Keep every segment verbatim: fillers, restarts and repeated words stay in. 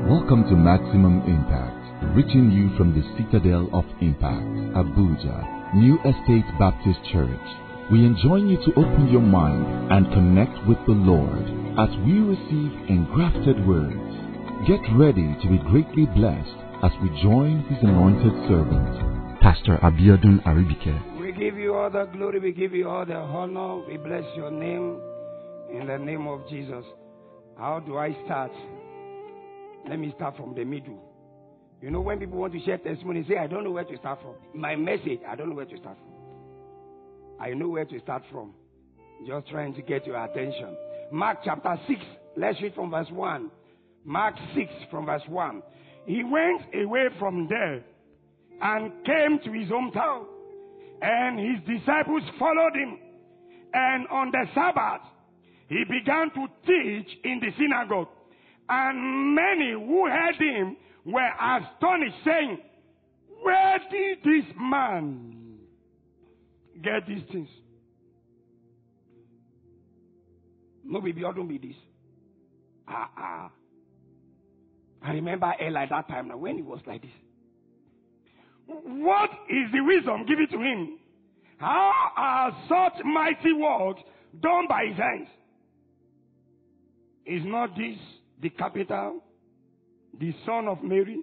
Welcome to Maximum Impact, reaching you from the Citadel of Impact, Abuja, New Estate Baptist Church. We enjoin you to open your mind and connect with the Lord as we receive engrafted words. Get ready to be greatly blessed as we join His anointed servant, Pastor Abiodun Aribike. We give you all the glory, we give you all the honor, we bless your name in the name of Jesus. How do I start? Let me start from the middle. You know, when people want to share testimony, say, I don't know where to start from. My message, I don't know where to start from. I know where to start from. Just trying to get your attention. Mark chapter six, let's read from verse one. Mark six from verse one. He went away from there and came to his hometown, and his disciples followed him. And on the Sabbath, he began to teach in the synagogue. And many who heard him were astonished, saying, where did this man get these things? No, baby, I don't be this. Ah, ah. I remember Eli that time now when he was like this. What is the wisdom given to him? How are such mighty works done by his hands? Is not this the capital, the son of Mary?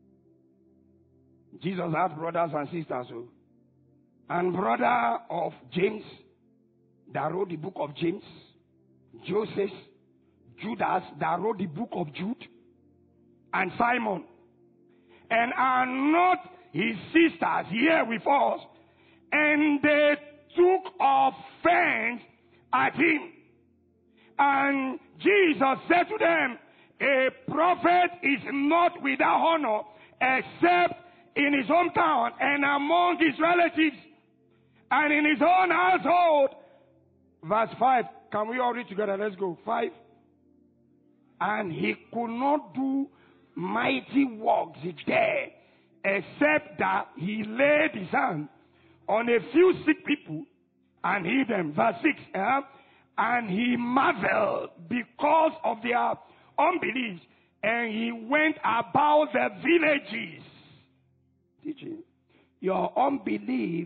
Jesus had brothers and sisters, so, and brother of James that wrote the book of James, Joseph, Judas that wrote the book of Jude, and Simon. And are not his sisters here with us? And they took offense at him. And Jesus said to them, a prophet is not without honor except in his hometown and among his relatives and in his own household. Verse five. Can we all read together? Let's go. five. And he could not do mighty works there except that he laid his hand on a few sick people and healed them. Verse six. Uh, and he marveled because of their unbelief, and he went about the villages teaching. Your unbelief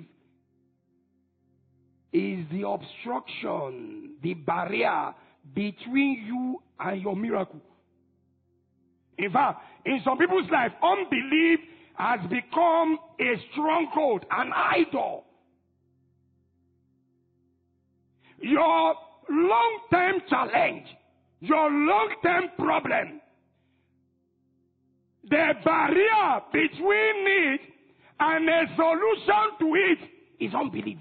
is the obstruction, the barrier between you and your miracle. In fact, in some people's life, unbelief has become a stronghold, an idol. Your long-term challenge, your long-term problem, the barrier between it and a solution to it is unbelief.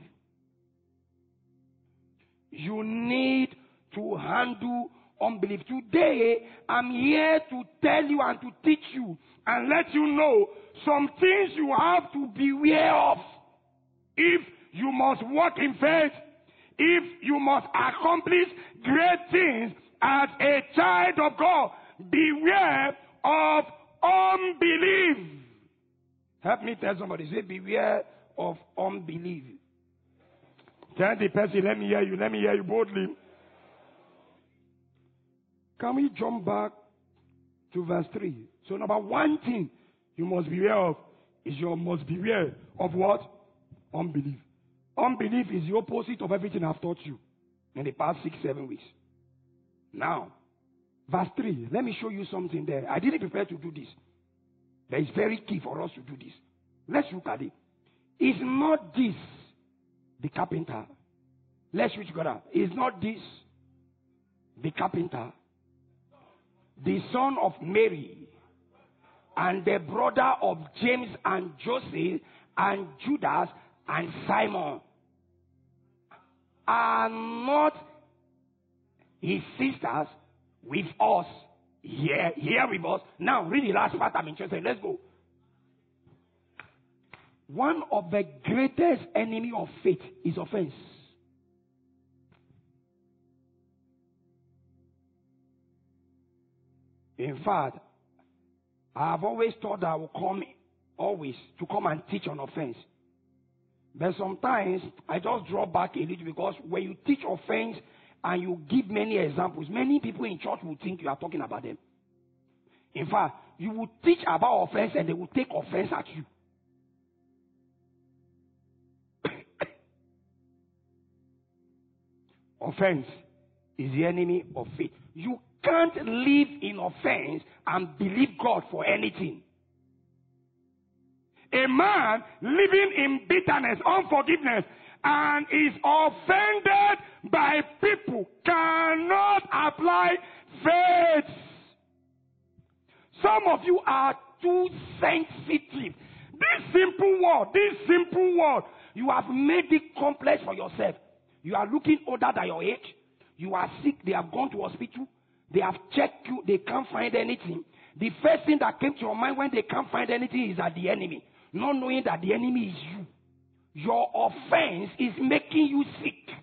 You need to handle unbelief. Today, I'm here to tell you and to teach you and let you know some things you have to beware of. If you must walk in faith, if you must accomplish great things as a child of God, beware of unbelief. Help me tell somebody, say beware of unbelief. Tell the person, let me hear you, let me hear you boldly. Can we jump back to verse three? So number one thing you must beware of is you must beware of what? Unbelief. Unbelief is the opposite of everything I've taught you in the past six, seven weeks. Now, verse three, let me show you something there. I didn't prepare to do this. But it's very key for us to do this. Let's look at it. Is not this the carpenter? Let's read together. Is not this the carpenter, the son of Mary, and the brother of James and Joseph and Judas and Simon? Are not his sisters with us here, here with us? Now, read the last part. I'm interested. Let's go. One of the greatest enemy of faith is offense. In fact, I have always thought that I will come always to come and teach on offense. But sometimes I just draw back a little because when you teach offense and you give many examples, many people in church will think you are talking about them. In fact, you will teach about offense and they will take offense at you. Offense is the enemy of faith. You can't live in offense and believe God for anything. A man living in bitterness, unforgiveness, and is offended by people cannot apply faith. Some of you are too sensitive. This simple word, this simple word, you have made it complex for yourself. You are looking older than your age. You are sick. They have gone to hospital. They have checked you. They can't find anything. The first thing that came to your mind when they can't find anything is that the enemy. Not knowing that the enemy is you. Your offense is making you sick.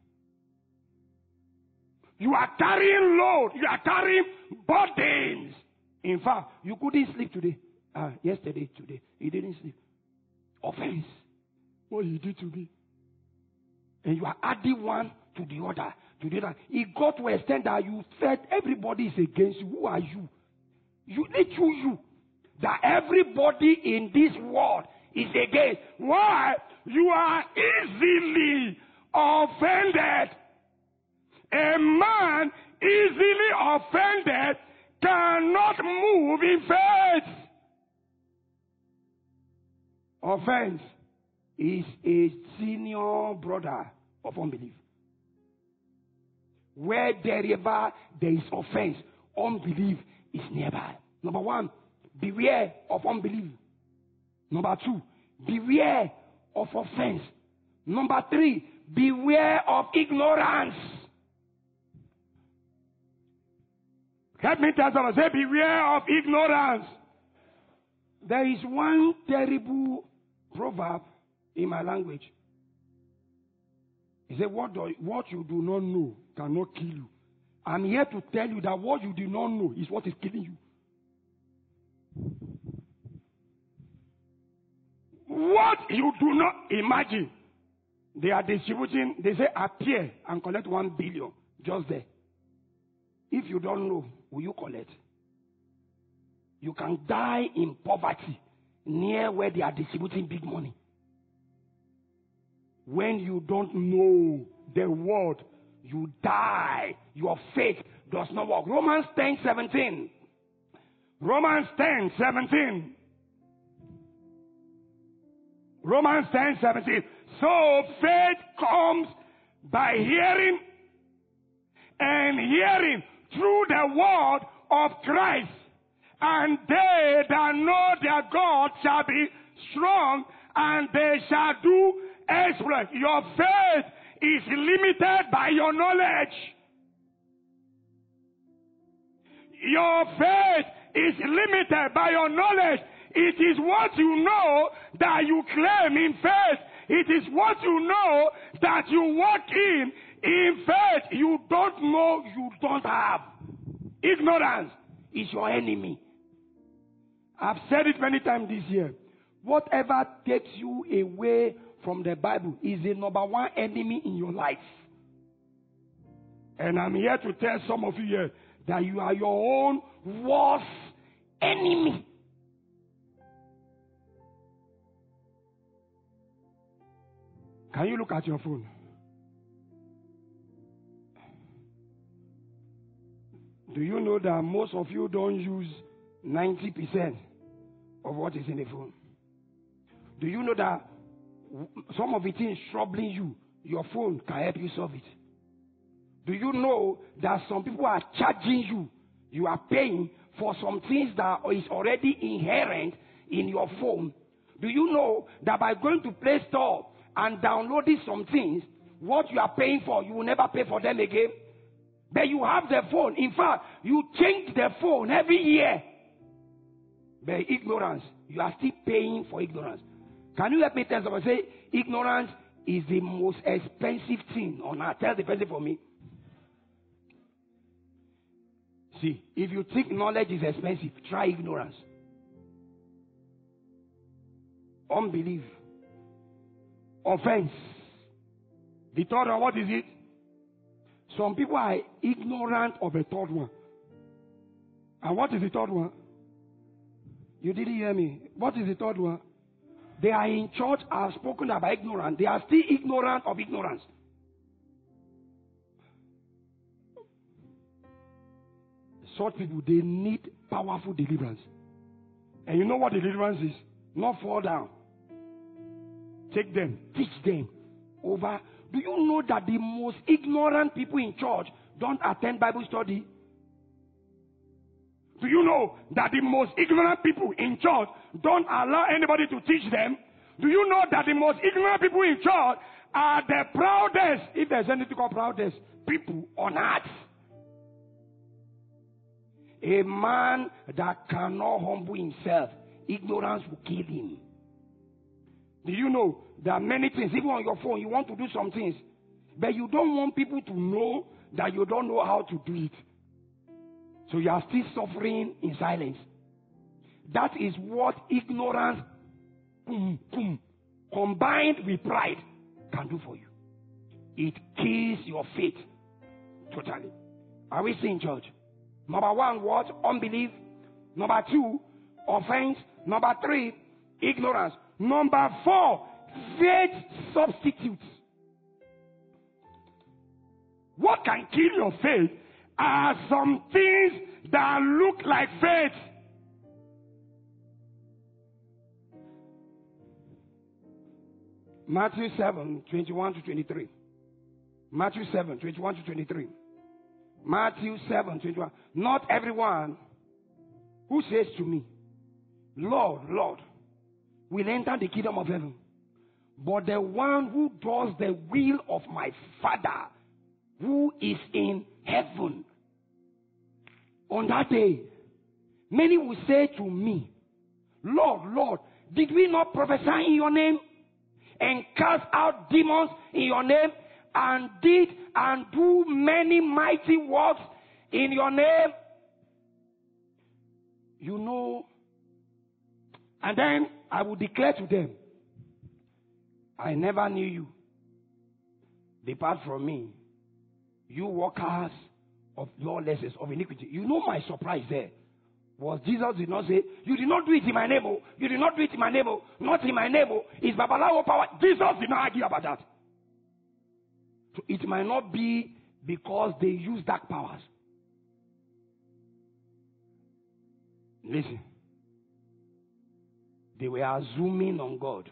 You are carrying load. You are carrying burdens. In fact, you couldn't sleep today. Uh, yesterday, today. You didn't sleep. Offense. What you did to me. And you are adding one to the other. To the other. It got to an extent that you felt everybody is against you. Who are you? You need you, you. That everybody in this world is against. Why? You are easily offended. A man easily offended cannot move in faith. Offense is a senior brother of unbelief. Wherever there is offense, unbelief is nearby. Number one, beware of unbelief. Number two, beware of offense. Number three, beware of ignorance. Help me tell someone, say beware of ignorance. There is one terrible proverb in my language. He said, what, do, what you do not know cannot kill you. I'm here to tell you that what you do not know is what is killing you. What you do not imagine. They are distributing, they say appear and collect one billion just there. If you don't know, will you collect? You can die in poverty near where they are distributing big money. When you don't know the word, you die. Your faith does not work. Romans ten seventeen. Romans ten seventeen. Romans ten seventeen. So faith comes by hearing, and hearing through the word of Christ. And they that know their God shall be strong, and they shall do exploit. Your faith is limited by your knowledge. Your faith is limited by your knowledge. It is what you know that you claim in faith. It is what you know that you walk in in faith. You don't know, you don't have. Ignorance is your enemy. I've said it many times this year. Whatever takes you away from the Bible is the number one enemy in your life. And I'm here to tell some of you here that you are your own worst enemy. Can you look at your phone? Do you know that most of you don't use ninety percent of what is in the phone? Do you know that some of the things troubling you, your phone can help you solve it? Do you know that some people are charging you, you are paying for some things that is already inherent in your phone? Do you know that by going to Play Store and downloading some things, what you are paying for, you will never pay for them again? But you have the phone. In fact, you change the phone every year. But ignorance, you are still paying for ignorance. Can you help me tell someone? Say, ignorance is the most expensive thing on earth. Tell the person for me. See, if you think knowledge is expensive, try ignorance. Unbelief. Offense. The third one, what is it? Some people are ignorant of the third one. And what is the third one? You didn't hear me. What is the third one? They are in church, are spoken about ignorant. They are still ignorant of ignorance. Such people, they need powerful deliverance. And you know what deliverance is? Not fall down. Take them, teach them over. Do you know that the most ignorant people in church don't attend Bible study? Do you know that the most ignorant people in church don't allow anybody to teach them? Do you know that the most ignorant people in church are the proudest, if there's anything called proudest, people on earth? A man that cannot humble himself, ignorance will kill him. Do you know there are many things, even on your phone, you want to do some things, but you don't want people to know that you don't know how to do it. So you are still suffering in silence. That is what ignorance boom, boom, combined with pride can do for you. It kills your faith totally. Are we seeing, church? Number one, what? Unbelief. Number two, offense. Number three, ignorance. Number four, faith substitutes. What can kill your faith are some things that look like faith. Matthew seven, twenty-one to twenty-three. Matthew seven, twenty-one to twenty-three. Matthew seven, twenty-one. Not everyone who says to me, Lord, Lord, will enter the kingdom of heaven, but the one who does the will of my Father who is in heaven. On that day, many will say to me, Lord, Lord, did we not prophesy in your name and cast out demons in your name and did and do many mighty works in your name? You know, and then I will declare to them, I never knew you. Depart from me, you workers of lawlessness, of iniquity. You know my surprise there was Jesus did not say, you did not do it in my name, oh. You did not do it in my name, oh. Not in my name, oh. It's Babalawo power. Jesus did not argue about that. So it might not be because they use dark powers. Listen. They were assuming on God.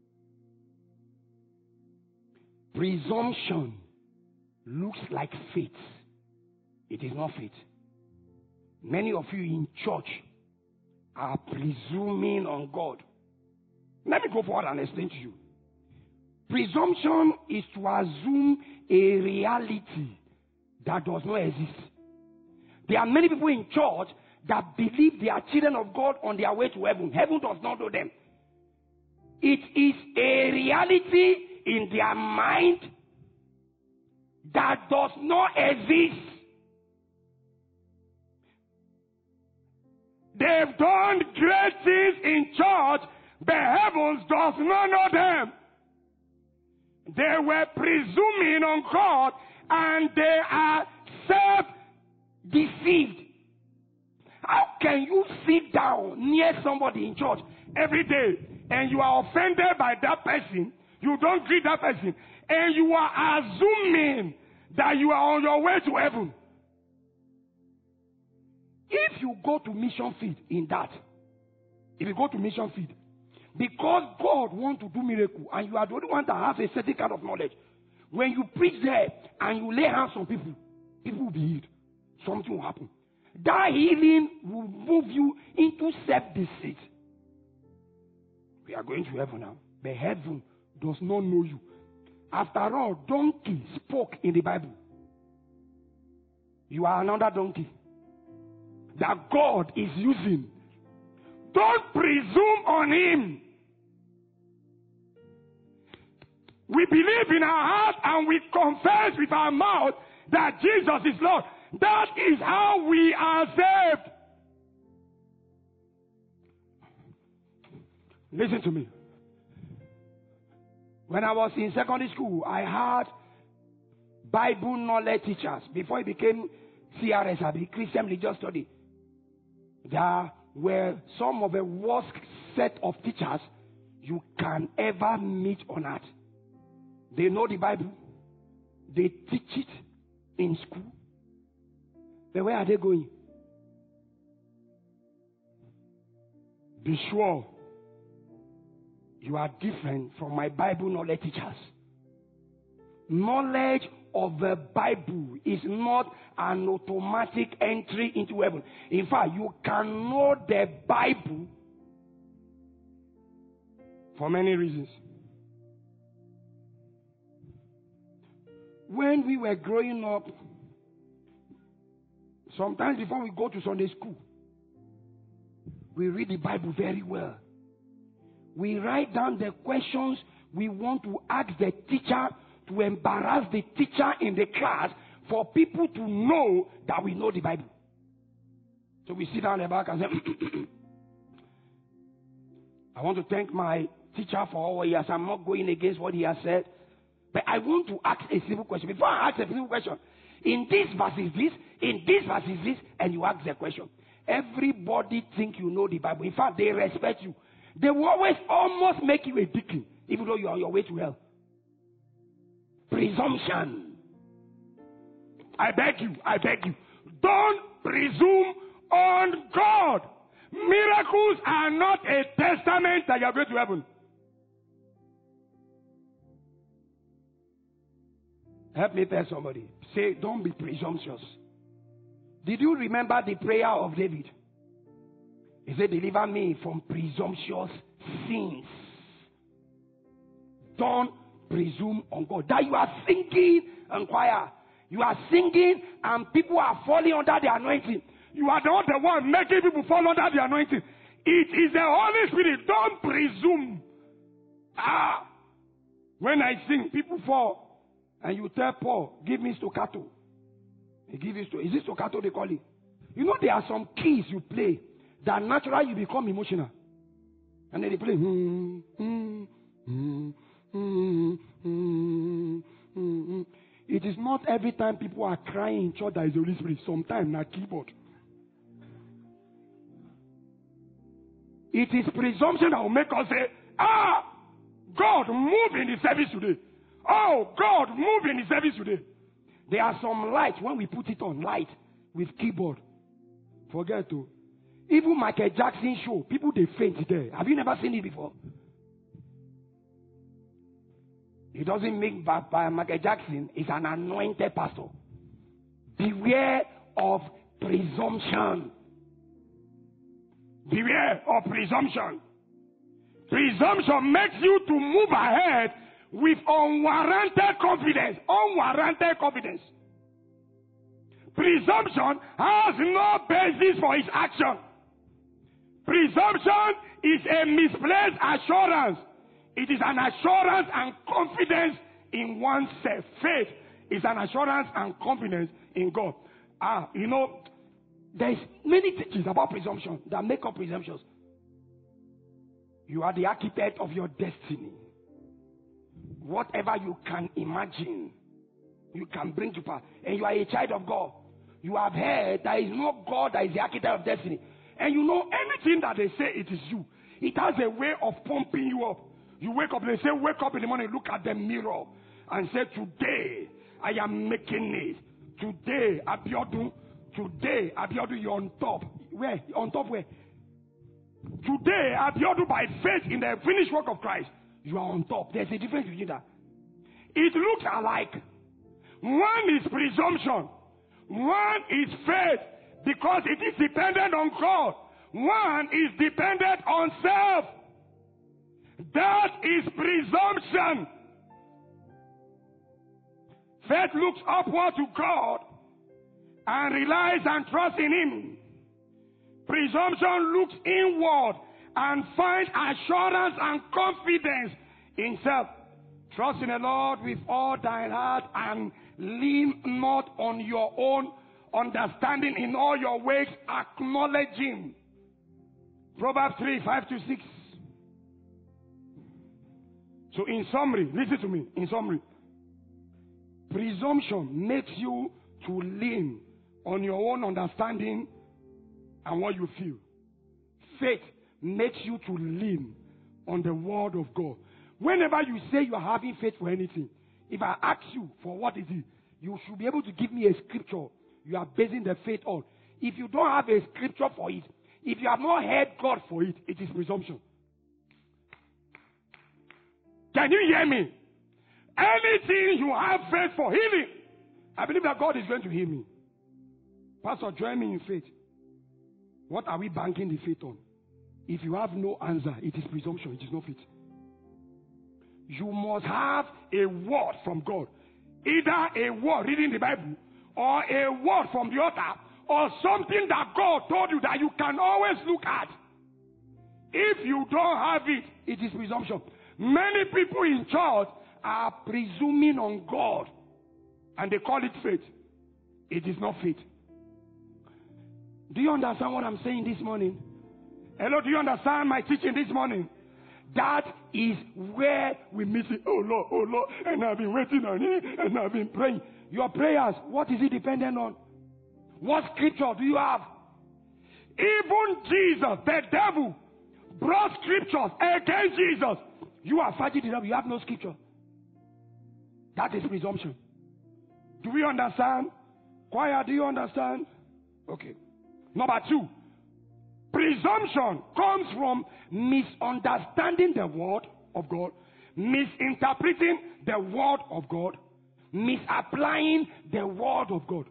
Presumption looks like faith. It is not faith. Many of you in church are presuming on God. Let me go forward and explain to you. Presumption is to assume a reality that does not exist. There are many people in church that believe they are children of God on their way to heaven. Heaven does not know them. It is a reality in their mind that does not exist. They've done great things in church, but heavens does not know them. They were presuming on God and they are self-deceived. How can you sit down near somebody in church every day and you are offended by that person? You don't greet that person and you are assuming that you are on your way to heaven. If you go to mission field in that, if you go to mission field, because God wants to do miracle and you are the only one that has a certain kind of knowledge, when you preach there and you lay hands on people, people will be healed. Something will happen. That healing will move you into self-deceit. We are going to heaven now. But heaven does not know you. After all, donkey spoke in the Bible. You are another donkey that God is using. Don't presume on him. We believe in our heart and we confess with our mouth that Jesus is Lord. That is how we are saved. Listen to me. When I was in secondary school, I had Bible knowledge teachers. Before it became C R S, I became Christian Religious Study. They are were some of the worst set of teachers you can ever meet on earth. They know the Bible. They teach it in school. But where are they going? Be sure you are different from my Bible knowledge teachers. Knowledge of the Bible is not an automatic entry into heaven. In fact, you can know the Bible for many reasons. When we were growing up, sometimes before we go to Sunday school, we read the Bible very well. We write down the questions we want to ask the teacher to embarrass the teacher in the class for people to know that we know the Bible. So we sit down in the back and say, I want to thank my teacher for all he has. I'm not going against what he has said. But I want to ask a simple question. Before I ask a simple question, in this verse is this, in this verse is this, and you ask the question. Everybody think you know the Bible. In fact, they respect you. They will always almost make you a deacon, even though you're on your way to hell. Presumption. I beg you, I beg you. Don't presume on God. Miracles are not a testament that you're going to heaven. Help me tell somebody. Say, don't be presumptuous. Did you remember the prayer of David? He said, deliver me from presumptuous sins. Don't presume on God. That you are singing and choir. You are singing and people are falling under the anointing. You are not the one making people fall under the anointing. It is the Holy Spirit. Don't presume. Ah, when I sing, people fall. And you tell Paul, give me staccato. He gives you staccato. Is it staccato they call it? You know there are some keys you play that naturally you become emotional. And then they play. Hmm, hmm, hmm, hmm, hmm, hmm. It is not every time people are crying in church that is the Holy Spirit. Sometimes na keyboard. It is presumption that will make us say, ah, God, move in the service today. Oh, God, move in the service today. There are some lights, when we put it on, light with keyboard. Forget to. Even Michael Jackson show, people they faint there. Have you never seen it before? It doesn't mean by, by Michael Jackson is an anointed pastor. Beware of presumption. Beware of presumption. Presumption makes you to move ahead with unwarranted confidence. Unwarranted confidence. Presumption has no basis for its action. Presumption is a misplaced assurance. It is an assurance and confidence in oneself. Faith is an assurance and confidence in God. Ah, you know, there's many teachings about presumption that make up presumptions. You are the architect of your destiny. Whatever you can imagine, you can bring to pass. And you are a child of God. You have heard there is no God that is the architect of destiny. And you know anything that they say it is you. It has a way of pumping you up. You wake up and they say, wake up in the morning, look at the mirror and say, today I am making it. Today, Abiodun, today, Abiodun, you're on top. Where? On top where? Today, Abiodun, by faith in the finished work of Christ, you are on top. There's a difference between that. It looks alike. One is presumption. One is faith because it is dependent on God. One is dependent on self. That is presumption. Faith looks upward to God and relies and trusts in Him. Presumption looks inward and finds assurance and confidence in self. Trust in the Lord with all thine heart and lean not on your own understanding. In all your ways acknowledge Him. Proverbs three, five to six. So in summary, listen to me, in summary. Presumption makes you to lean on your own understanding and what you feel. Faith makes you to lean on the word of God. Whenever you say you are having faith for anything, if I ask you for what is it, you should be able to give me a scripture you are basing the faith on. If you don't have a scripture for it, if you have not heard God for it, it is presumption. Can you hear me? Anything you have faith for healing, I believe that God is going to heal me. Pastor, join me in faith. What are we banking the faith on? If you have no answer, it is presumption, it is not faith. You must have a word from God. Either a word reading the Bible, or a word from the altar, or something that God told you that you can always look at. If you don't have it, it is presumption. Many people in church are presuming on God, and they call it faith. It is not faith. Do you understand what I'm saying this morning? Hello, do you understand my teaching this morning? That is where we miss it. Oh Lord, oh Lord, and I've been waiting on it, and I've been praying. Your prayers, what is it dependent on? What scripture do you have? Even Jesus, the devil, brought scriptures against Jesus. You are fighting the devil, you have no scripture. That is presumption. Do we understand? Choir, do you understand? Okay. Number two, presumption comes from misunderstanding the word of God, misinterpreting the word of God, misapplying the word of God.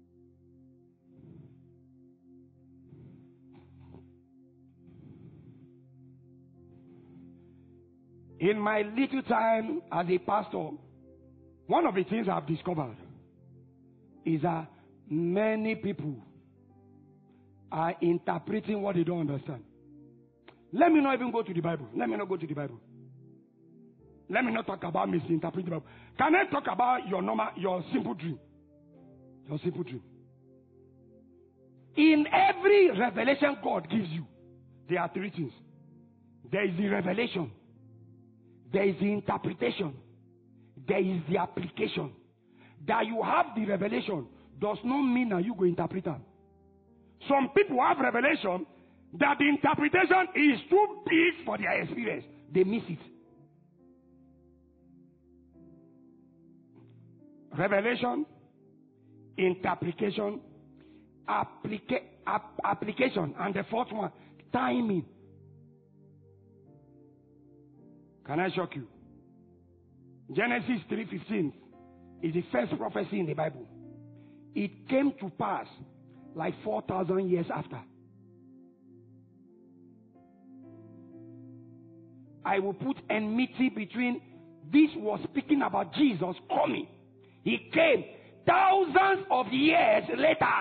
In my little time as a pastor, one of the things I've discovered is that many people are interpreting what they don't understand. Let me not even go to the Bible. Let me not go to the Bible. Let me not talk about misinterpreting the Bible. Can I talk about your normal, your simple dream? Your simple dream. In every revelation God gives you, there are three things. There is the revelation. There is the interpretation. There is the application. That you have the revelation does not mean that you go interpret it. Some people have revelation that the interpretation is too big for their experience. They miss it. Revelation, interpretation, applica- ap- application, and the fourth one, timing. Can I shock you? Genesis three fifteen is the first prophecy in the Bible. It came to pass like four thousand years after. I will put enmity between, this was speaking about Jesus coming. He came thousands of years later.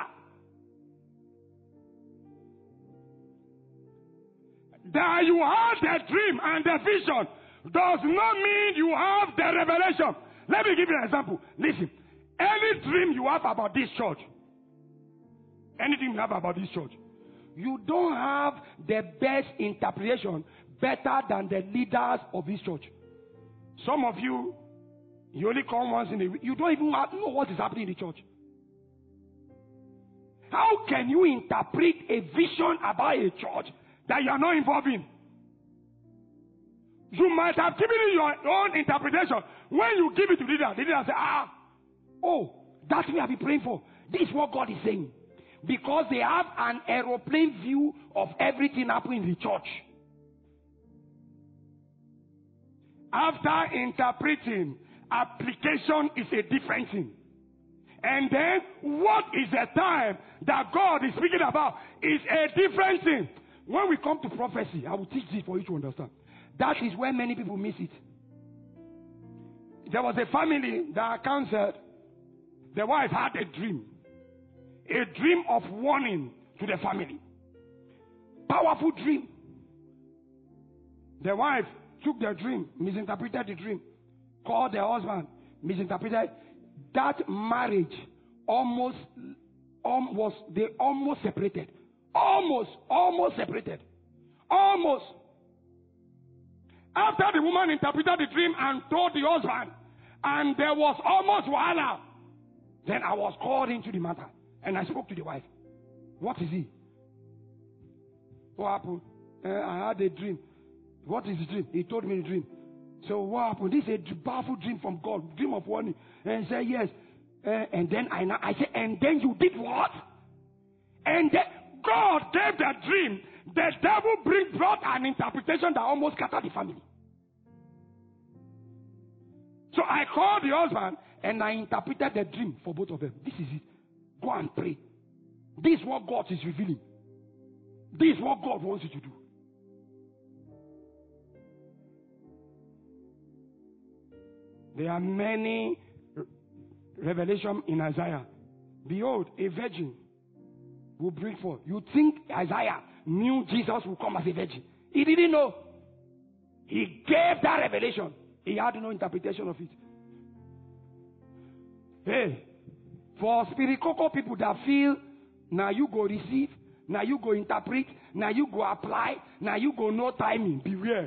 That you had the dream and the vision does not mean you have the revelation. Let me give you an example. Listen, any dream you have about this church, anything you have about this church, you don't have the best interpretation better than the leaders of this church. Some of you, you only come once in a week. You don't even know what is happening in the church. How can you interpret a vision about a church that you are not involved in? You might have given it your own interpretation. When you give it to the leader, the leader say, ah, oh, that's what I've been praying for. This is what God is saying. Because they have an aeroplane view of everything happening in the church. After interpreting, application is a different thing. And then, what is the time that God is speaking about is a different thing. When we come to prophecy, I will teach this for you to understand. That is where many people miss it. There was a family that counseled. The wife had a dream. A dream of warning to the family. Powerful dream. The wife took the dream, misinterpreted the dream, called the husband, misinterpreted. That marriage almost, almost, they almost separated. Almost, almost separated. Almost. After the woman interpreted the dream and told the husband, and there was almost wahala, then I was called into the matter, and I spoke to the wife. What is it? What happened? Uh, I had a dream. What is the dream? He told me the dream. So what happened? This is a powerful dream from God. Dream of warning. And he said, yes. Uh, and then I, I said, and then you did what? And then God gave the dream. The devil bring, brought an interpretation that almost scattered the family. So I called the husband and I interpreted the dream for both of them. This is it. Go and pray. This is what God is revealing. This is what God wants you to do. There are many revelations in Isaiah. Behold, a virgin will bring forth. You think Isaiah knew Jesus would come as a virgin? He didn't know. He gave that revelation. He had no interpretation of it. Hey, for spirit cocoa people that feel, now you go receive, now you go interpret, now you go apply, now you go no timing. Beware.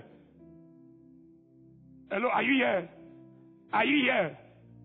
Hello, are you here? Are you here?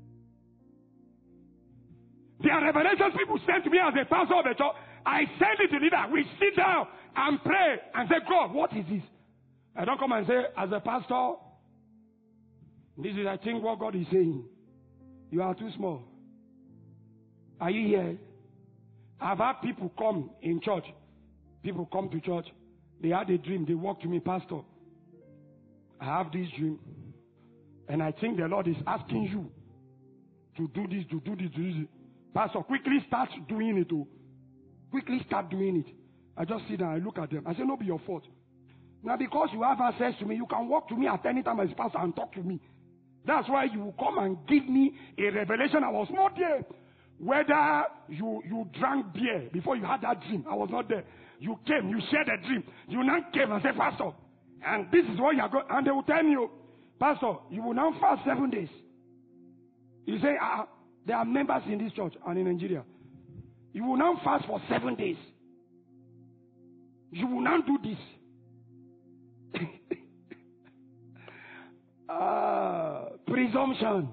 There are revelations people sent to me as a pastor of the church. I send it to the leader. We sit down and pray and say, God, what is this? I don't come and say, as a pastor, this is, I think, what God is saying. You are too small. Are you here? I've had people come in church. People come to church. They had a dream. They walk to me, Pastor, I have this dream. And I think the Lord is asking you to do this, to do this, to do this. Pastor, quickly start doing it. Oh. Quickly start doing it. I just sit down, I look at them. I say, no, be your fault. Now, because you have access to me, you can walk to me at any time as pastor and talk to me. That's why you will come and give me a revelation. I was not there. Whether you, you drank beer before you had that dream, I was not there. You came, you shared a dream. You now came and said, Pastor, and this is what you are going, and they will tell you, Pastor, you will now fast seven days. You say, ah, there are members in this church and in Nigeria. You will now fast for seven days. You will now do this. uh, presumption.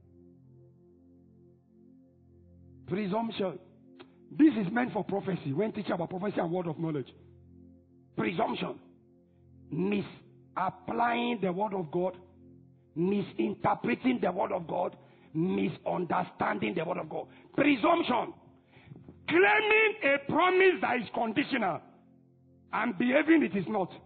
Presumption. This is meant for prophecy. When teach about prophecy and word of knowledge. Presumption. Misapplying the word of God. Misinterpreting the word of God. Misunderstanding the word of God. Presumption. Claiming a promise that is conditional and behaving it is not.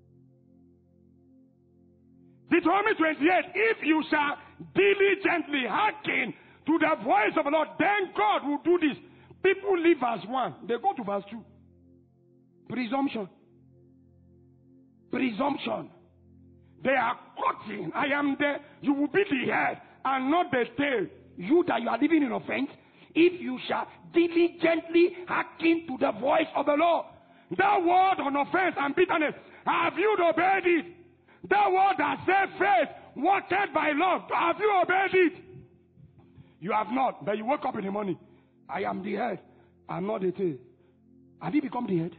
Deuteronomy twenty-eight, if you shall diligently hearken to the voice of the Lord, then God will do this. People leave verse one. They go to verse two. Presumption. Presumption. They are quoting, I am the, you will be the head and not the tail. You that you are living in offense, if you shall diligently hearken to the voice of the Lord. That word on offense and bitterness, have you obeyed it? That word that says faith, walked by love, have you obeyed it? You have not, but you wake up in the morning. I am the head, I am not the tail. Have you become the head?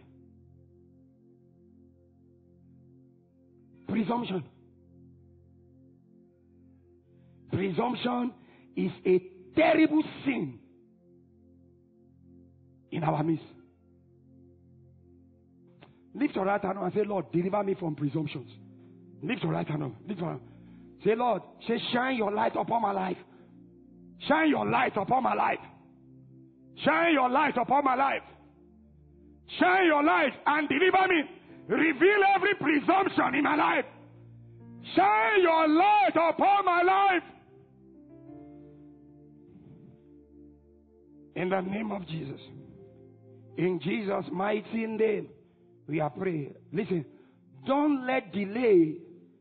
Presumption. Presumption is a terrible sin in our midst. Lift your right hand and say, Lord, deliver me from presumptions. Lift your right hand up. Lift your hand. Say, Lord, say, shine your light upon my life. Shine your light upon my life. Shine your light upon my life. Shine your light and deliver me. Reveal every presumption in my life. Shine your light upon my life. In the name of Jesus. In Jesus' mighty name, we are praying. Listen, don't let delay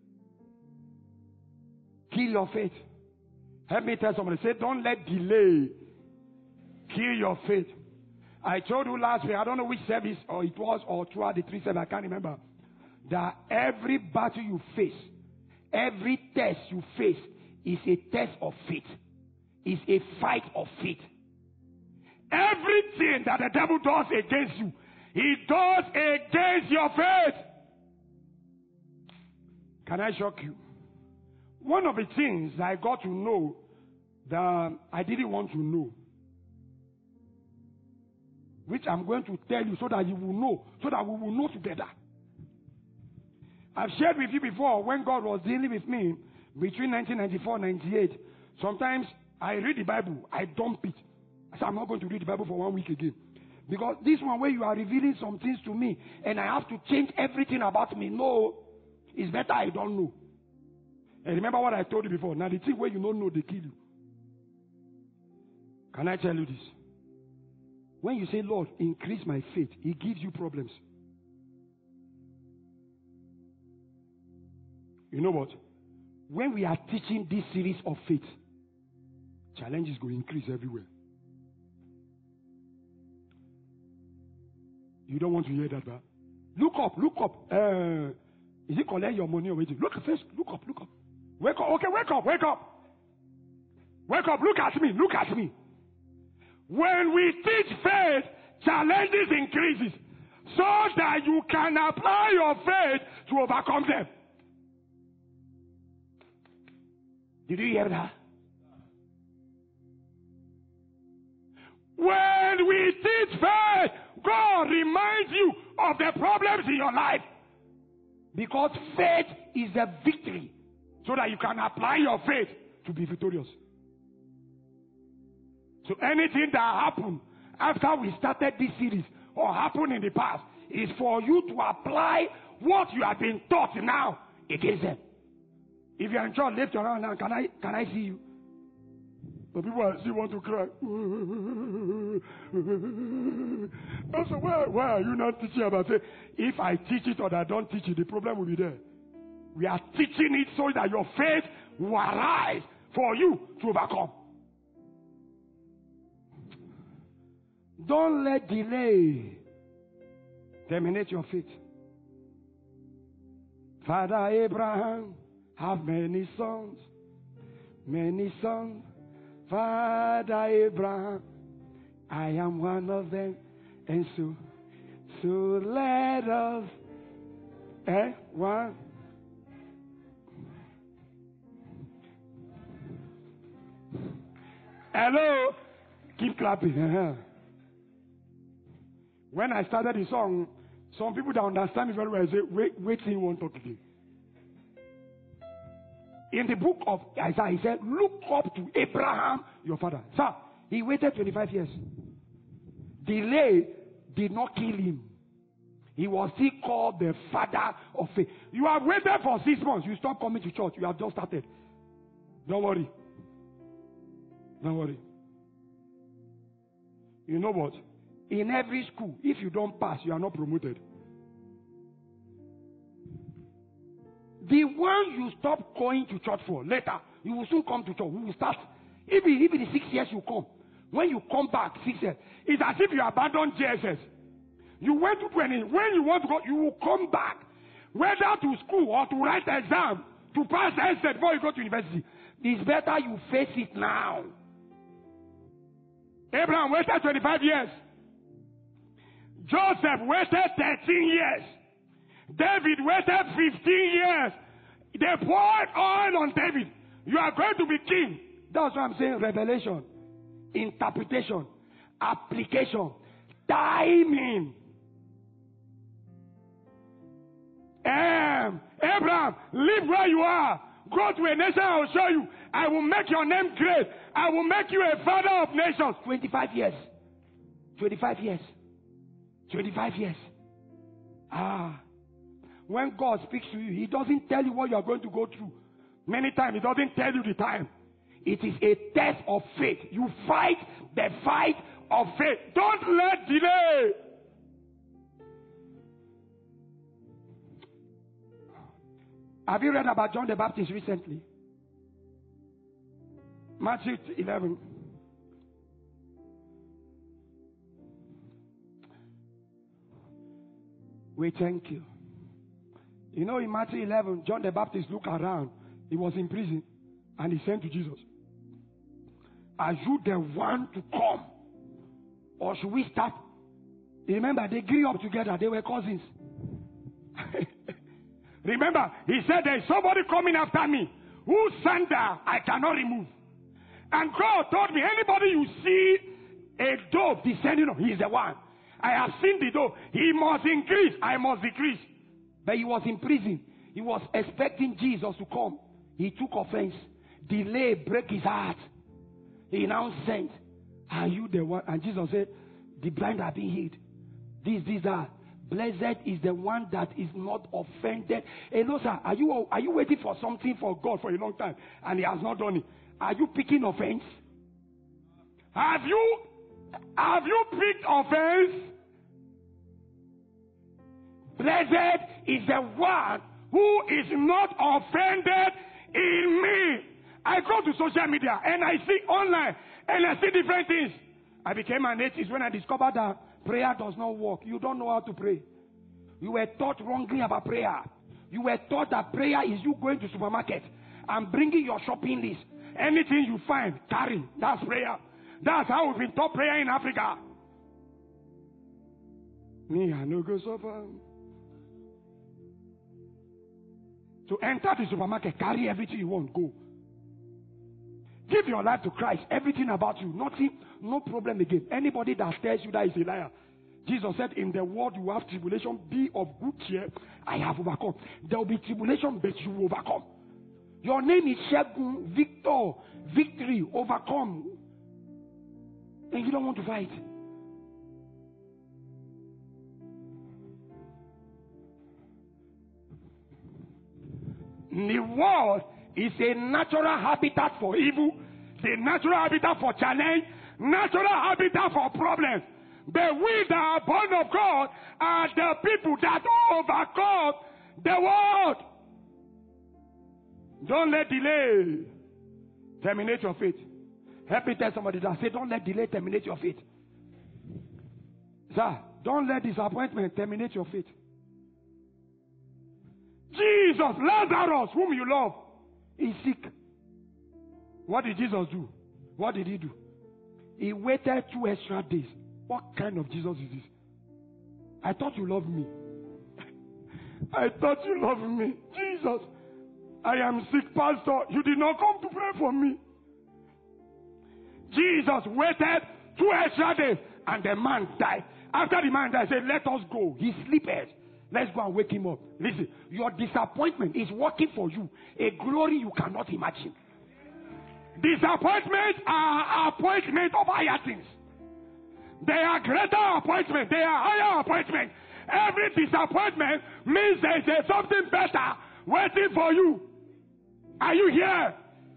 kill your faith. Help me tell somebody, say, don't let delay kill your faith. I told you last week, I don't know which service or it was or throughout the three services, I can't remember, that every battle you face, every test you face is a test of faith. It's a fight of faith. Everything that the devil does against you, he does against your faith. Can I shock you? One of the things I got to know that I didn't want to know, which I'm going to tell you so that you will know, so that we will know together. I've shared with you before when God was dealing with me between nineteen ninety-four and ninety-eight. Sometimes I read the Bible, I dump it. I say, I'm not going to read the Bible for one week again. Because this one where you are revealing some things to me and I have to change everything about me. No, it's better I don't know. And remember what I told you before. Now the thing where you don't know, they kill you. Can I tell you this? When you say, Lord, increase my faith, He gives you problems. You know what? When we are teaching this series of faith, challenges will increase everywhere. You don't want to hear that, but look up, look up. Uh, is it collect your money or waiting? Look first, look up, look up. Wake up, okay, wake up, wake up. Wake up, look at me, look at me. When we teach faith, challenges increases so that you can apply your faith to overcome them. Did you hear that? When we teach faith, God reminds you of the problems in your life. Because faith is a victory. So that you can apply your faith to be victorious. So anything that happened after we started this series or happened in the past is for you to apply what you have been taught now against them. If you're in church, lift your hand now. Can I, can I see you? But people still want to cry. Also, why, why are you not teaching about it? If I teach it or I don't teach it, the problem will be there. We are teaching it so that your faith will arise for you to overcome. Don't let delay terminate your faith. Father Abraham have many sons, many sons. Father Abraham, I am one of them, and so, so let us, eh, one. Hello, keep clapping. Uh-huh. When I started the song, some people that understand me very well say, wait, wait till you won't talk again. In the book of Isaiah, he said, look up to Abraham, your father. Sir, he waited twenty-five years. Delay did not kill him. He was still called the father of faith. You have waited for six months. You stop coming to church. You have just started. Don't worry. Don't worry. You know what? In every school, if you don't pass, you are not promoted. The one you stop going to church for, later, you will soon come to church. We will start. Even, even in six years you come. When you come back, six years, it's as if you abandoned J S S. You went to twenty. When you want to go, you will come back. Whether to school or to write exam, to pass the essay before you go to university. It's better you face it now. Abraham waited twenty-five years. Joseph waited thirteen years. David waited fifteen years. They poured oil on David. You are going to be king. That's what I'm saying. Revelation, interpretation, application, timing. Um, Abraham, live where you are. Go to a nation I will show you. I will make your name great. I will make you a father of nations. twenty-five years. twenty-five years. twenty-five years. Ah. When God speaks to you, He doesn't tell you what you are going to go through. Many times He doesn't tell you the time. It is a test of faith. You fight the fight of faith. Don't let delay. Have you read about John the Baptist recently? Matthew eleven. We thank you. You know, in Matthew eleven, John the Baptist looked around. He was in prison. And he said to Jesus, are you the one to come? Or should we start? Remember, they grew up together. They were cousins. Remember, he said, there is somebody coming after me whose sandal I cannot remove. And God told me, anybody you see a dove descending on, he is the one. I have seen the dove. He must increase. I must decrease. But he was in prison. He was expecting Jesus to come. He took offense. Delay break his heart. He now sent, are you the one? And Jesus said, the blind are being healed. These, these are. Blessed is the one that is not offended. Hey, no, sir, are you, are you waiting for something for God for a long time and he has not done it? Are you picking offense? Have you, have you picked offense? Blessed is the one who is not offended in me. I go to social media and I see online and I see different things. I became an atheist when I discovered that prayer does not work. You don't know how to pray. You were taught wrongly about prayer. You were taught that prayer is you going to supermarket and bringing your shopping list. Anything you find, carry. That's prayer. That's how we've been taught prayer in Africa. Me, I no go suffer. To enter the supermarket, carry everything you want, go. Give your life to Christ. Everything about you. Nothing, no problem again. Anybody that tells you that is a liar. Jesus said, in the world you have tribulation, be of good cheer. I have overcome. There will be tribulation, but you will overcome. Your name is Shegun, Victor, victory, overcome. And you don't want to fight. The world is a natural habitat for evil, the natural habitat for challenge, natural habitat for problems. But we that are born of God are the people that overcome the world. Don't let delay terminate your faith. Help me tell somebody that. Say, don't let delay terminate your faith. Sir, don't let disappointment terminate your faith. Jesus, Lazarus, whom you love, is sick. What did Jesus do? What did he do? He waited two extra days. What kind of Jesus is this? I thought you loved me. I thought you loved me. Jesus, I am sick, Pastor. You did not come to pray for me. Jesus waited two extra days and the man died. After the man died, he said, let us go. He sleeped. Let's go and wake him up. Listen, your disappointment is working for you a glory you cannot imagine. Disappointments are appointments of higher things. They are greater appointments. They are higher appointments. Every disappointment means there is something better waiting for you. Are you here?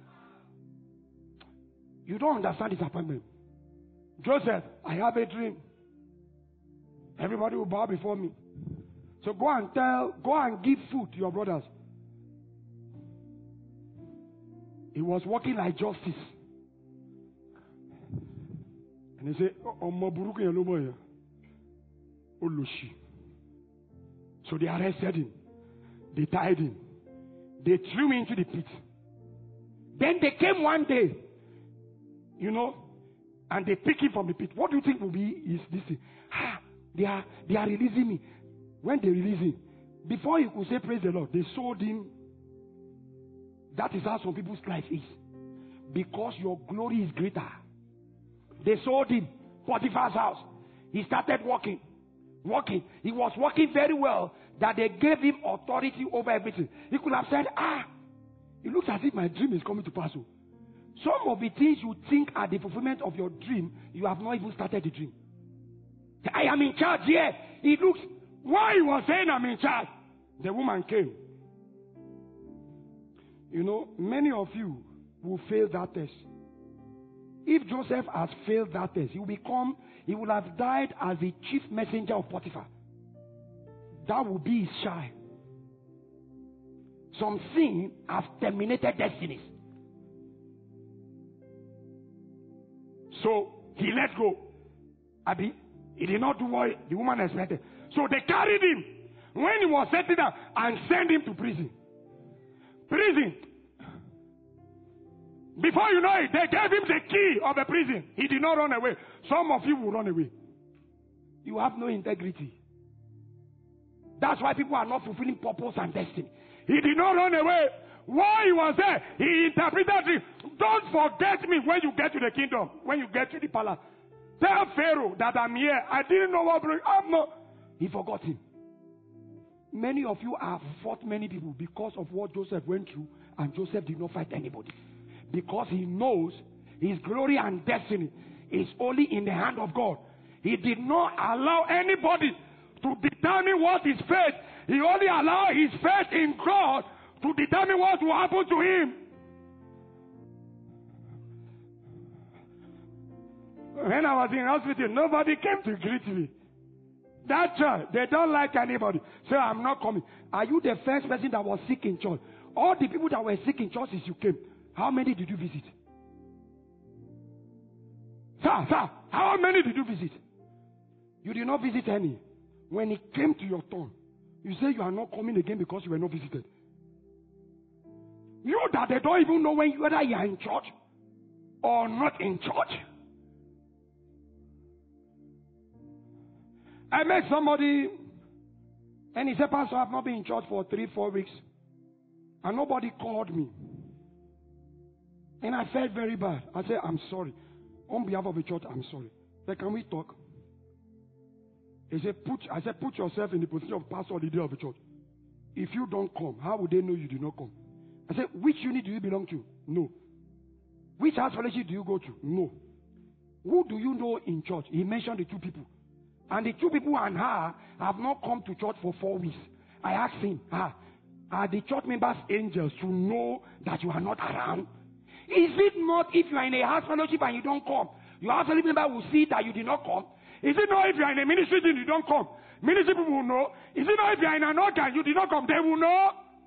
You don't understand disappointment. Joseph, I have a dream. Everybody will bow before me. So go and tell, go and give food to your brothers. He was working like justice. And he said, so they arrested him. They tied him. They threw him into the pit. Then they came one day, you know, and they picked him from the pit. What do you think will be is this thing? Ah, they are, they are releasing me. When they release him, before you could say praise the Lord, they sold him. That is how some people's life is. Because your glory is greater. They sold him. Potiphar's house. He started working. Working. He was working very well that they gave him authority over everything. He could have said, ah, it looks as if my dream is coming to pass. Some of the things you think are the fulfillment of your dream, you have not even started the dream. I am in charge here. It looks... While he was saying I'm in charge, the woman came. You know, many of you will fail that test. If Joseph has failed that test, he will become, he will have died as the chief messenger of Potiphar. That will be his child. Some sin have terminated destinies. So he let go. Abi, he did not do what the woman expected. So they carried him when he was settled down and sent him to prison. Prison. Before you know it, they gave him the key of the prison. He did not run away. Some of you will run away. You have no integrity. That's why people are not fulfilling purpose and destiny. He did not run away. While he was there, he interpreted it. Don't forget me when you get to the kingdom, when you get to the palace. Tell Pharaoh that I'm here. I didn't know what bring. I'm not. He forgot him. Many of you have fought many people because of what Joseph went through, and Joseph did not fight anybody. Because he knows his glory and destiny is only in the hand of God. He did not allow anybody to determine what is faith. He only allowed his faith in God to determine what will happen to him. When I was in hospital, nobody came to greet me. That church, they don't like anybody. So I'm not coming. Are you the first person that was sick in church? All the people that were sick in church since you came, how many did you visit? Sir, sir, how many did you visit? You did not visit any. When it came to your turn, you say you are not coming again because you were not visited. You that they don't even know when you, whether you are in church or not in church. I met somebody and he said, Pastor, I've not been in church for three, four weeks. And nobody called me. And I felt very bad. I said, I'm sorry. On behalf of the church, I'm sorry. But can we talk? He said, put, I said, put yourself in the position of pastor or the leader of the church. If you don't come, how would they know you did not come? I said, which unit do you belong to? No. Which house fellowship do you go to? No. Who do you know in church? He mentioned the two people. And the two people and her have not come to church for four weeks. I asked him, ah, are the church members angels to know that you are not around? Is it not if you are in a house fellowship and you don't come, your house fellowship member will see that you did not come? Is it not if you are in a ministry and you don't come, ministry people will know? Is it not if you are in an organ you did not come, they will know?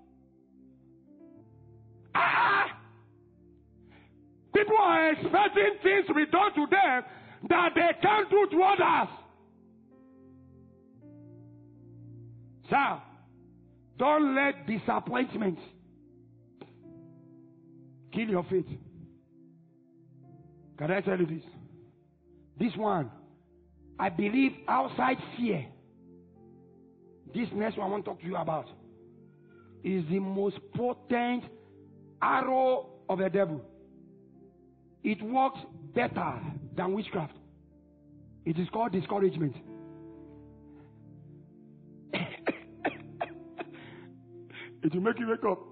Ah! People are expecting things to be done to them that they can't do to others. Sir, don't let disappointment kill your faith. Can I tell you this? This one, I believe outside fear, this next one I want to talk to you about, is the most potent arrow of the devil. It works better than witchcraft. It is called discouragement. It will make you wake up.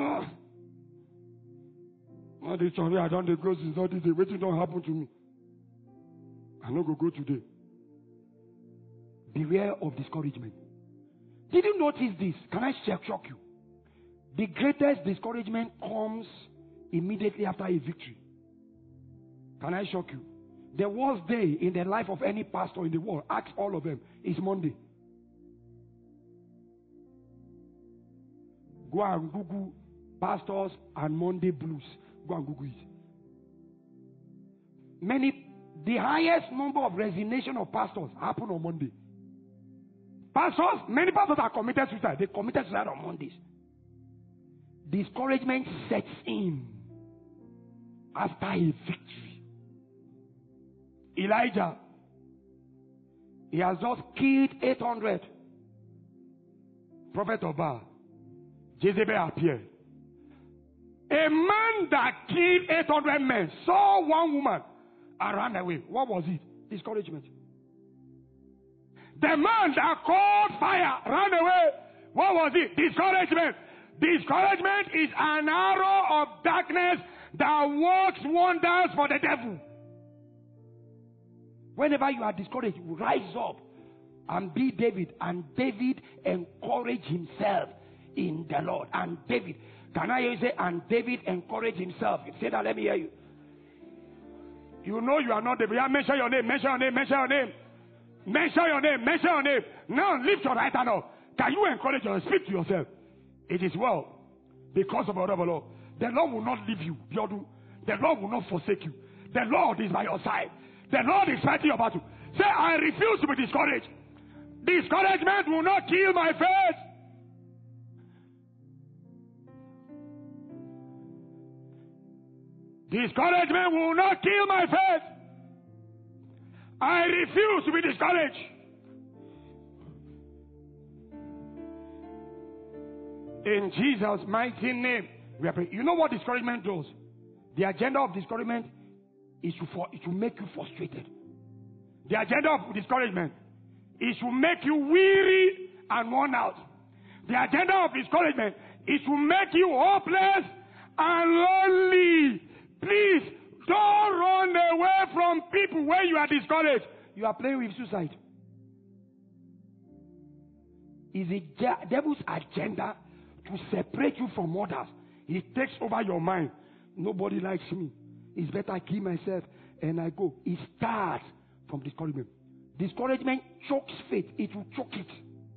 Not this sorry, I don't go since all this day. Waiting don't happen to me. I'm not going to go today. Beware of discouragement. Did you notice this? Can I shock you? The greatest discouragement comes immediately after a victory. Can I shock you? The worst day in the life of any pastor in the world, ask all of them, is Monday. Go and Google pastors and Monday blues. Go and Google it. Many, the highest number of resignation of pastors happen on Monday. Pastors, many pastors are committed suicide. They committed suicide on Mondays. Discouragement sets in after a victory. Elijah, he has just killed eight hundred. Prophet of Baal. Jezebel appeared. A man that killed eight hundred men saw one woman and ran away. What was it? Discouragement. The man that called fire ran away. What was it? Discouragement. Discouragement is an arrow of darkness that works wonders for the devil. Whenever you are discouraged, you rise up and be David. And David encouraged himself in the Lord. And David, can I hear you say, and David encouraged himself? Say that, let me hear you. You know you are not David. Yeah, mention your name, mention your name, mention your name. Mention your name, mention your name. Now lift your right hand up. Can you encourage yourself? Speak to yourself. It is well. Because of the Lord. The Lord will not leave you. The Lord will not forsake you. The Lord is by your side. The Lord is fighting your battle. Say, I refuse to be discouraged. Discouragement will not kill my faith. Discouragement will not kill my faith. I refuse to be discouraged. In Jesus' mighty name, we are praying. You know what discouragement does? The agenda of discouragement is to, for, is to make you frustrated. The agenda of discouragement is to make you weary and worn out. The agenda of discouragement is to make you hopeless and lonely. Please, don't run away from people when you are discouraged. You are playing with suicide. It's the devil's agenda to separate you from others. He takes over your mind. Nobody likes me. It's better I kill myself and I go. It starts from discouragement. Discouragement chokes faith. It will choke it.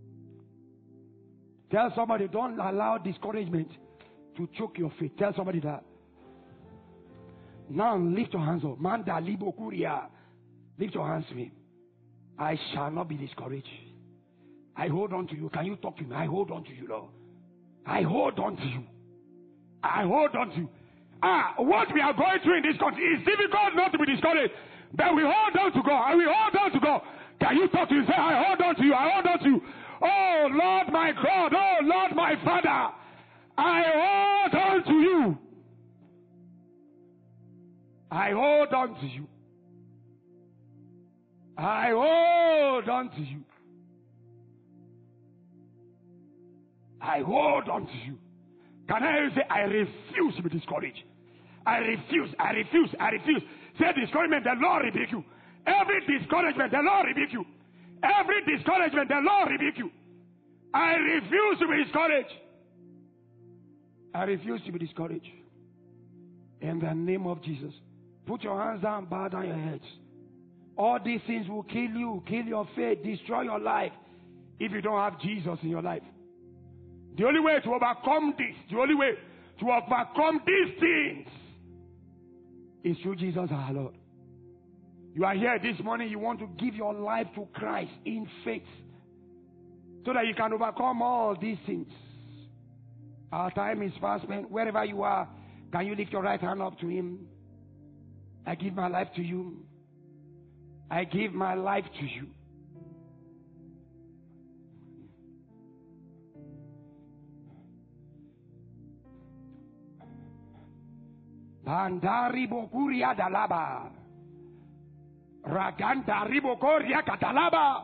Tell somebody, don't allow discouragement to choke your faith. Tell somebody that. Now lift your hands up. Manda libo kuria. Lift your hands to him. I shall not be discouraged. I hold on to you. Can you talk to me? I hold on to you, Lord. I hold on to you. I hold on to you. Ah, what we are going through in this country is difficult not to be discouraged. But we hold on to God. And we hold on to God. Can you talk to him? Say, I hold on to you. I hold on to you. Oh, Lord my God. Oh, Lord my Father. I hold on to you. I hold on to you. I hold on to you. I hold on to you. Can I hear you say, I refuse to be discouraged? I refuse, I refuse, I refuse. Say discouragement, the Lord rebuke you. Every discouragement, the Lord rebuke you. Every discouragement, the Lord rebuke you. I refuse to be discouraged. I refuse to be discouraged. In the name of Jesus. Put your hands down, bow down your heads. All these things will kill you, kill your faith, destroy your life if you don't have Jesus in your life. The only way to overcome this, the only way to overcome these things is through Jesus our Lord. You are here this morning, you want to give your life to Christ in faith so that you can overcome all these things. Our time is fast spent. Wherever you are, can you lift your right hand up to him? I give my life to you. I give my life to you. Bandari bokuria dalaba. Raganda ribokoria katalaba.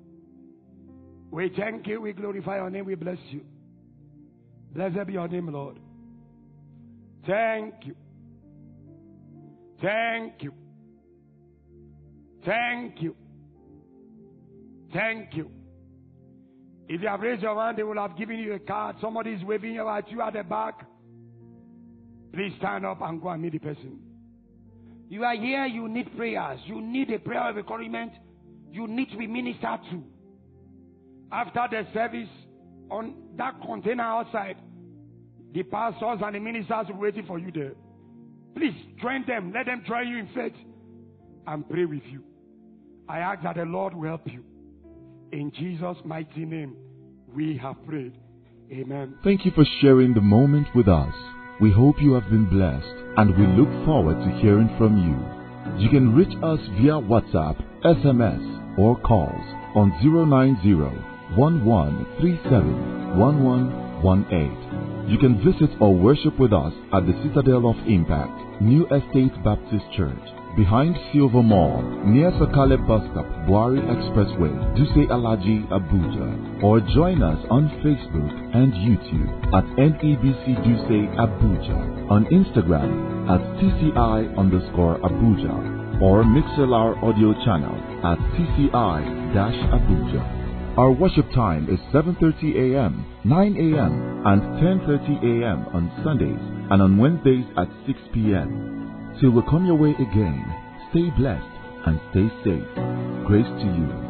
We thank you, we glorify your name, we bless you. Blessed be your name, Lord. Thank you. Thank you. Thank you. Thank you. If you have raised your hand, they will have given you a card. Somebody is waving you at you at the back. Please stand up and go and meet the person. You are here, you need prayers. You need a prayer of encouragement. You need to be ministered to. After the service, on that container outside, the pastors and the ministers are waiting for you there. Please join them. Let them join you in faith and pray with you. I ask that the Lord will help you. In Jesus' mighty name, we have prayed. Amen. Thank you for sharing the moment with us. We hope you have been blessed, and we look forward to hearing from you. You can reach us via WhatsApp, S M S, or calls on zero nine zero, one one three seven, one one one eight. You can visit or worship with us at the Citadel of Impact, New Estate Baptist Church, behind Silver Mall, near Sakale Bus Stop, Buari Expressway, Duse Alaji, Abuja. Or join us on Facebook and YouTube at N E B C Duse Abuja, on Instagram at T C I underscore Abuja, or Mixlr audio channel at T C I-Abuja. Our worship time is seven thirty a m, nine a m, and ten thirty a m on Sundays, and on Wednesdays at six p m Till we come your way again, stay blessed and stay safe. Grace to you.